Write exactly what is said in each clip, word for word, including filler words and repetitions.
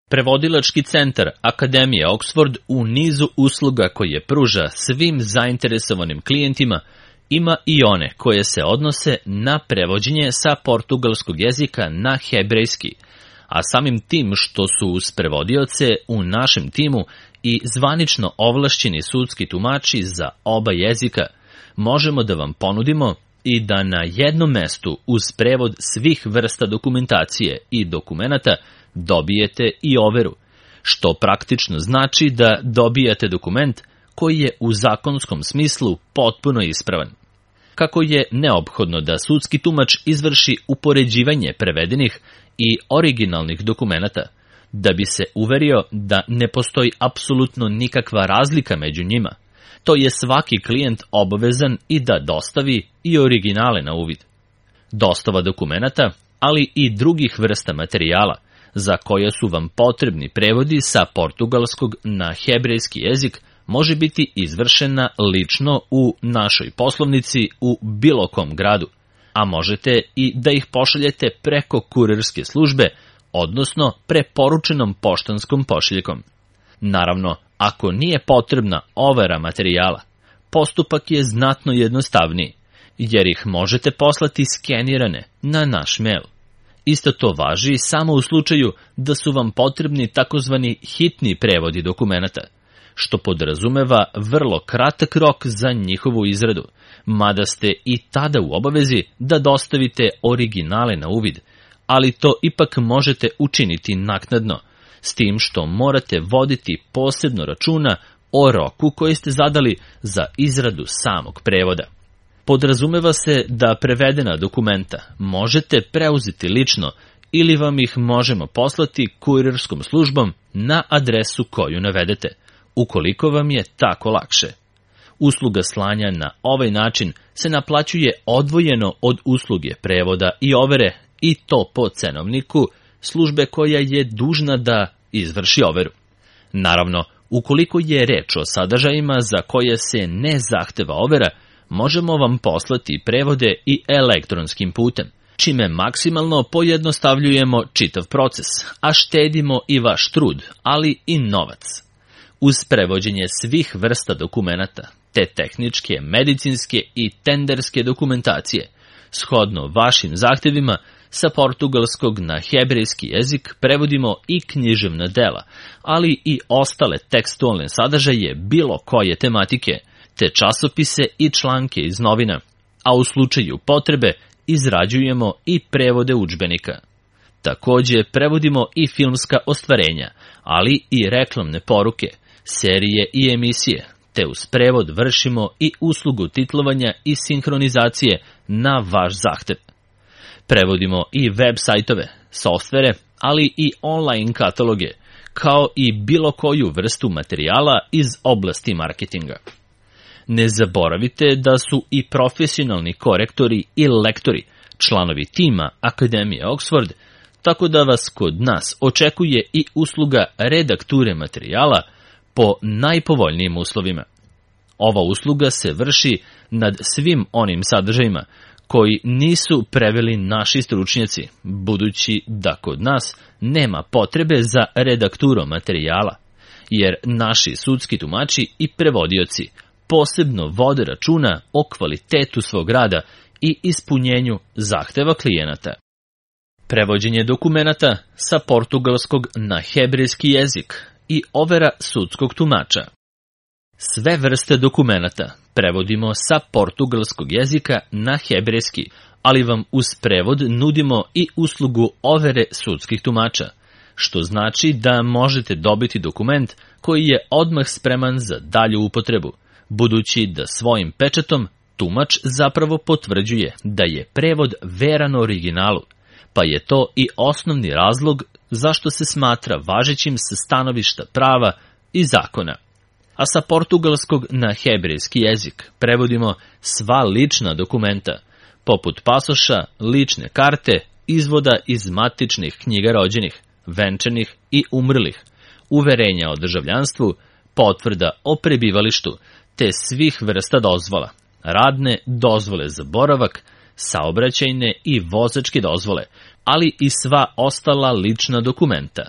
Prevodilački centar Akademije Oxford u nizu usluga koje pruža svim zainteresovanim klijentima ima i one koje se odnose na prevođenje sa portugalskog jezika na hebrejski, a samim tim što su uz prevodioce u našem timu i zvanično ovlašćeni sudski tumači za oba jezika, možemo da vam ponudimo i da na jednom mestu uz prevod svih vrsta dokumentacije i dokumenata dobijete i overu, što praktično znači da dobijate dokument koji je u zakonskom smislu potpuno ispravan. Kako je neophodno da sudski tumač izvrši upoređivanje prevedenih i originalnih dokumenata, da bi se uverio da ne postoji apsolutno nikakva razlika među njima, to je svaki klijent obavezan i da dostavi i originale na uvid. Dostava dokumenata, ali i drugih vrsta materijala, za koje su vam potrebni prevodi sa portugalskog na hebrejski jezik, može biti izvršena lično u našoj poslovnici u bilo kom gradu, a možete i da ih pošaljete preko kurirske službe, odnosno preporučenom poštanskom pošiljkom. Naravno, ako nije potrebna overa materijala, postupak je znatno jednostavniji, jer ih možete poslati skenirane na naš mail. Isto to važi samo u slučaju da su vam potrebni takozvani hitni prevodi dokumenata, što podrazumeva vrlo kratak rok za njihovu izradu, mada ste i tada u obavezi da dostavite originale na uvid, ali to ipak možete učiniti naknadno, s tim što morate voditi posebno računa o roku koji ste zadali za izradu samog prevoda. Podrazumeva se da prevedena dokumenta možete preuzeti lično ili vam ih možemo poslati kurirskom službom na adresu koju navedete, ukoliko vam je tako lakše. Usluga slanja na ovaj način se naplaćuje odvojeno od usluge prevoda i overe, i to po cenovniku službe koja je dužna da izvrši overu. Naravno, ukoliko je reč o sadržajima za koje se ne zahteva overa, možemo vam poslati prevode i elektronskim putem, čime maksimalno pojednostavljujemo čitav proces, a štedimo i vaš trud, ali i novac. Uz prevođenje svih vrsta dokumenata, te tehničke, medicinske i tenderske dokumentacije, shodno vašim zahtevima, sa portugalskog na hebrejski jezik prevodimo i književna dela, ali i ostale tekstualne sadržaje bilo koje tematike, te časopise i članke iz novina, a u slučaju potrebe izrađujemo i prevode udžbenika. Takođe prevodimo i filmska ostvarenja, ali i reklamne poruke, serije i emisije, te uz prevod vršimo i uslugu titlovanja i sinhronizacije na vaš zahtev. Prevodimo i web sajtove, softvere, ali i online kataloge, kao i bilo koju vrstu materijala iz oblasti marketinga. Ne zaboravite da su i profesionalni korektori i lektori članovi tima Akademije Oxford, tako da vas kod nas očekuje i usluga redakture materijala po najpovoljnijim uslovima. Ova usluga se vrši nad svim onim sadržajima koji nisu preveli naši stručnjaci, budući da kod nas nema potrebe za redakturom materijala, jer naši sudski tumači i prevodioci posebno vode računa o kvalitetu svog rada i ispunjenju zahteva klijenata. Prevođenje dokumenata sa portugalskog na hebrejski jezik i overa sudskog tumača. Sve vrste dokumenata prevodimo sa portugalskog jezika na hebrejski, ali vam uz prevod nudimo i uslugu overe sudskih tumača, što znači da možete dobiti dokument koji je odmah spreman za dalju upotrebu, budući da svojim pečatom tumač zapravo potvrđuje da je prevod veran originalu, pa je to i osnovni razlog zašto se smatra važećim sa stanovišta prava i zakona. A sa portugalskog na hebrejski jezik prevodimo sva lična dokumenta, poput pasoša, lične karte, izvoda iz matičnih knjiga rođenih, venčanih i umrlih, uverenja o državljanstvu, potvrda o prebivalištu, te svih vrsta dozvola, radne dozvole za boravak, saobraćajne i vozačke dozvole, ali i sva ostala lična dokumenta.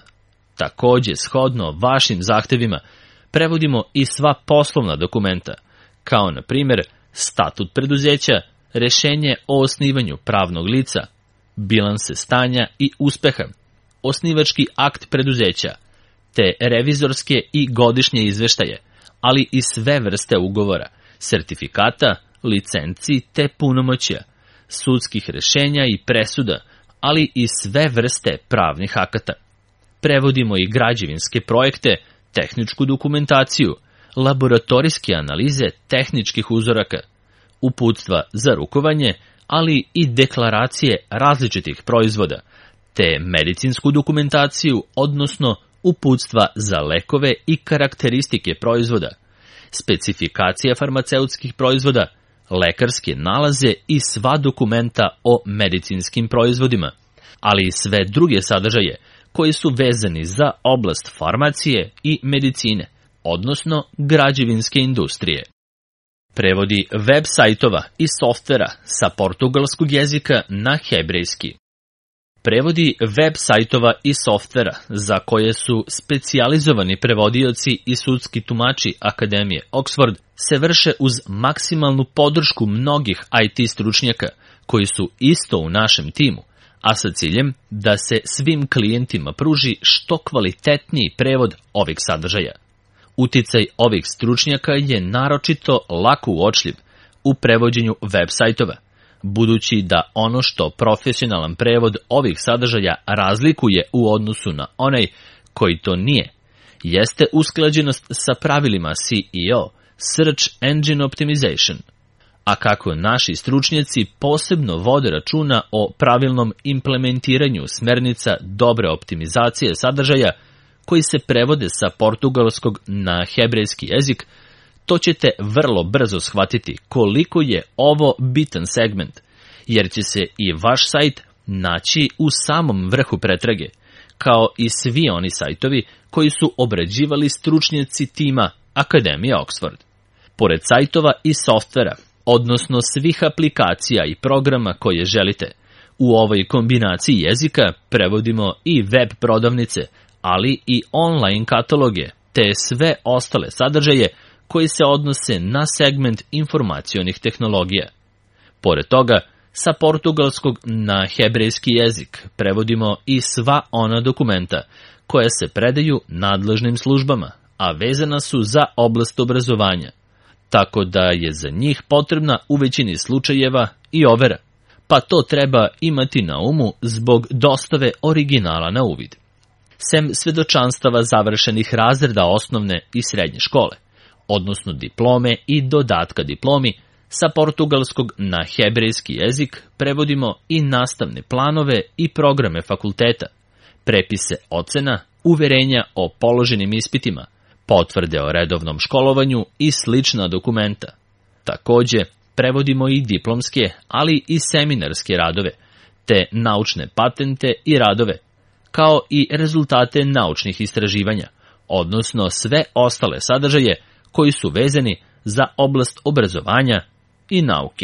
Takođe, shodno vašim zahtevima, prevodimo i sva poslovna dokumenta, kao na primjer statut preduzeća, rešenje o osnivanju pravnog lica, bilanse stanja i uspeha, osnivački akt preduzeća, te revizorske i godišnje izveštaje, ali i sve vrste ugovora, sertifikata, licenci te punomoćja, sudskih rešenja i presuda, ali i sve vrste pravnih akata. Prevodimo i građevinske projekte, tehničku dokumentaciju, laboratorijske analize tehničkih uzoraka, uputstva za rukovanje, ali i deklaracije različitih proizvoda, te medicinsku dokumentaciju, odnosno uputstva za lekove i karakteristike proizvoda, specifikacija farmaceutskih proizvoda, lekarske nalaze i sva dokumenta o medicinskim proizvodima, ali i sve druge sadržaje koji su vezani za oblast farmacije i medicine, odnosno građevinske industrije. Prevodi web sajtova i softvera sa portugalskog jezika na hebrejski. Prevodi web sajtova i softvera za koje su specijalizovani prevodioci i sudski tumači Akademije Oxford se vrše uz maksimalnu podršku mnogih I T stručnjaka koji su isto u našem timu, a sa ciljem da se svim klijentima pruži što kvalitetniji prevod ovih sadržaja. Uticaj ovih stručnjaka je naročito lako uočljiv u prevođenju web sajtova, budući da ono što profesionalan prevod ovih sadržaja razlikuje u odnosu na onaj koji to nije, jeste usklađenost sa pravilima C E O, Search Engine Optimization. A kako naši stručnjaci posebno vode računa o pravilnom implementiranju smernica dobre optimizacije sadržaja koji se prevode sa portugalskog na hebrejski jezik, to ćete vrlo brzo shvatiti koliko je ovo bitan segment, jer će se i vaš sajt naći u samom vrhu pretrage, kao i svi oni sajtovi koji su obrađivali stručnjaci tima Akademije Oxford. Pored sajtova i softvera, odnosno svih aplikacija i programa koje želite, u ovoj kombinaciji jezika prevodimo i web prodavnice, ali i online kataloge, te sve ostale sadržaje koji se odnose na segment informacionih tehnologija. Pored toga, sa portugalskog na hebrejski jezik prevodimo i sva ona dokumenta koja se predaju nadležnim službama, a vezana su za oblast obrazovanja, tako da je za njih potrebna u većini slučajeva i overa, pa to treba imati na umu zbog dostave originala na uvid. Sem svedočanstava završenih razreda osnovne i srednje škole, odnosno diplome i dodatka diplomi, sa portugalskog na hebrejski jezik prevodimo i nastavne planove i programe fakulteta, prepise ocena, uverenja o položenim ispitima, potvrde o redovnom školovanju i slična dokumenta. Takođe, prevodimo i diplomske, ali i seminarske radove, te naučne patente i radove, kao i rezultate naučnih istraživanja, odnosno sve ostale sadržaje koji su vezani za oblast obrazovanja i nauke.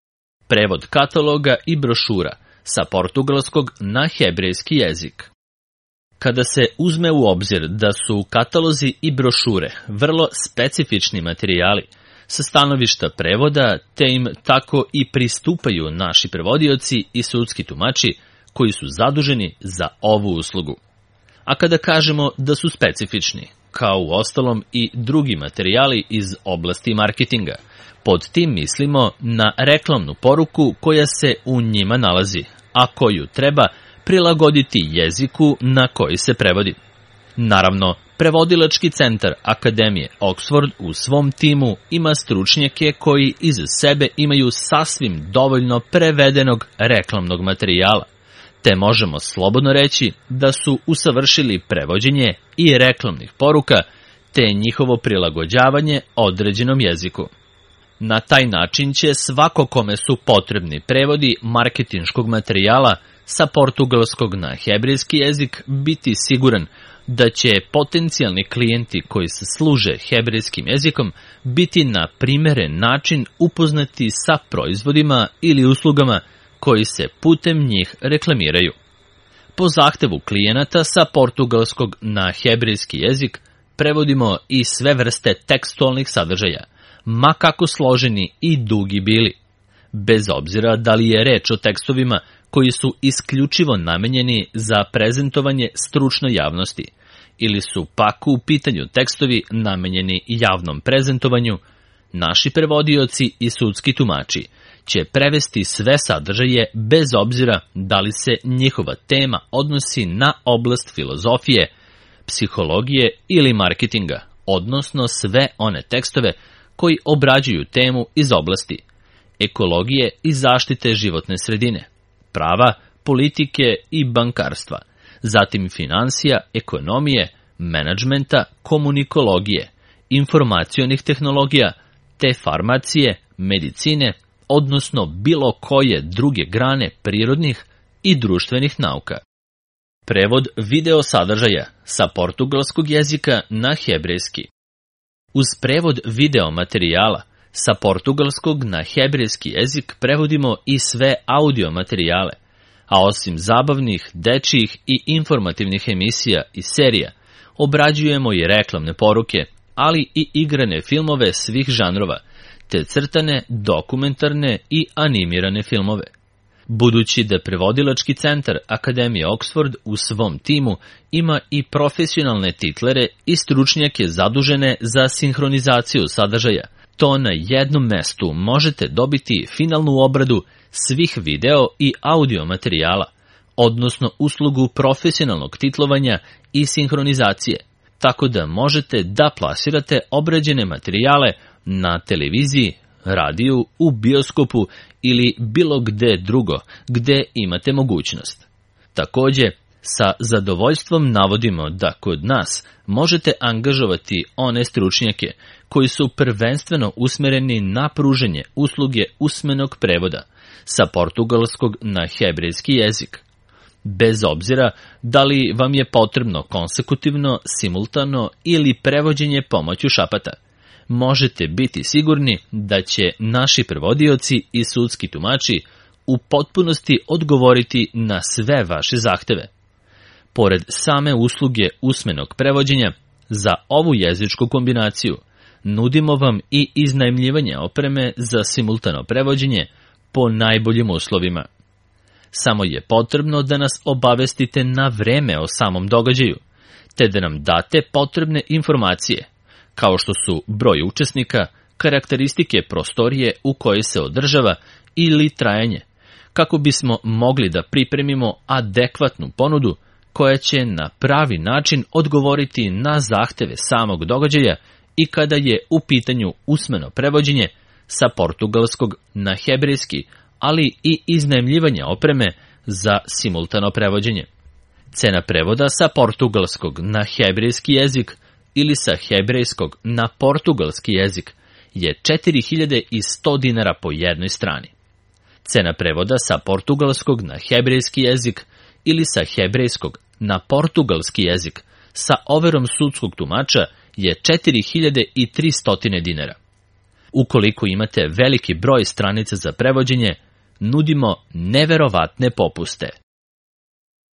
Prevod kataloga i brošura sa portugalskog na hebrejski jezik. Kada se uzme u obzir da su katalozi i brošure vrlo specifični materijali sa stanovišta prevoda, te im tako i pristupaju naši prevodioci i sudski tumači koji su zaduženi za ovu uslugu. A kada kažemo da su specifični, kao u ostalom i drugi materijali iz oblasti marketinga, pod tim mislimo na reklamnu poruku koja se u njima nalazi, a koju treba prilagoditi jeziku na koji se prevodi. Naravno, prevodilački centar Akademije Oxford u svom timu ima stručnjake koji iza sebe imaju sasvim dovoljno prevedenog reklamnog materijala, te možemo slobodno reći da su usavršili prevođenje i reklamnih poruka, te njihovo prilagođavanje određenom jeziku. Na taj način će svako kome su potrebni prevodi marketinškog materijala sa portugalskog na hebrejski jezik biti siguran da će potencijalni klijenti koji se služe hebrejskim jezikom biti na primeren način upoznati sa proizvodima ili uslugama koji se putem njih reklamiraju. Po zahtevu klijenata sa portugalskog na hebrejski jezik prevodimo i sve vrste tekstualnih sadržaja, ma kako složeni i dugi bili, bez obzira da li je reč o tekstovima koji su isključivo namenjeni za prezentovanje stručnoj javnosti, ili su pak u pitanju tekstovi namenjeni javnom prezentovanju. Naši prevodioci i sudski tumači će prevesti sve sadržaje bez obzira da li se njihova tema odnosi na oblast filozofije, psihologije ili marketinga, odnosno sve one tekstove koji obrađuju temu iz oblasti ekologije i zaštite životne sredine, prava, politike i bankarstva, zatim finansija, ekonomije, menadžmenta, komunikologije, informacionih tehnologija, te farmacije, medicine, odnosno bilo koje druge grane prirodnih i društvenih nauka. Prevod video sadržaja sa portugalskog jezika na hebrejski. Uz prevod video materijala sa portugalskog na hebrejski jezik prevodimo i sve audio materijale, a osim zabavnih, dečjih i informativnih emisija i serija, obrađujemo i reklamne poruke, ali i igrane filmove svih žanrova, te crtane, dokumentarne i animirane filmove. Budući da prevodilački centar Akademije Oxford u svom timu ima i profesionalne titlere i stručnjake zadužene za sinhronizaciju sadržaja, to na jednom mestu možete dobiti finalnu obradu svih video i audio materijala, odnosno uslugu profesionalnog titlovanja i sinhronizacije, tako da možete da plasirate obrađene materijale na televiziji, radiju, u bioskopu ili bilo gde drugo gde imate mogućnost. Takođe, sa zadovoljstvom navodimo da kod nas možete angažovati one stručnjake koji su prvenstveno usmereni na pruženje usluge usmenog prevoda sa portugalskog na hebrejski jezik. Bez obzira da li vam je potrebno konsekutivno, simultano ili prevođenje pomoću šapata, možete biti sigurni da će naši prevodioci i sudski tumači u potpunosti odgovoriti na sve vaše zahteve. Pored same usluge usmenog prevođenja, za ovu jezičku kombinaciju nudimo vam i iznajmljivanje opreme za simultano prevođenje po najboljim uslovima. Samo je potrebno da nas obavestite na vreme o samom događaju, te da nam date potrebne informacije, kao što su broj učesnika, karakteristike prostorije u kojoj se održava ili trajanje, kako bismo mogli da pripremimo adekvatnu ponudu koja će na pravi način odgovoriti na zahteve samog događaja i kada je u pitanju usmeno prevođenje sa portugalskog na hebrejski, ali i iznajmljivanje opreme za simultano prevođenje. Cena prevoda sa portugalskog na hebrejski jezik ili sa hebrejskog na portugalski jezik je četiri hiljade sto dinara po jednoj strani. Cena prevoda sa portugalskog na hebrejski jezik ili sa hebrejskog na portugalski jezik sa overom sudskog tumača je četiri hiljade tristo dinara. Ukoliko imate veliki broj stranica za prevođenje, nudimo neverovatne popuste.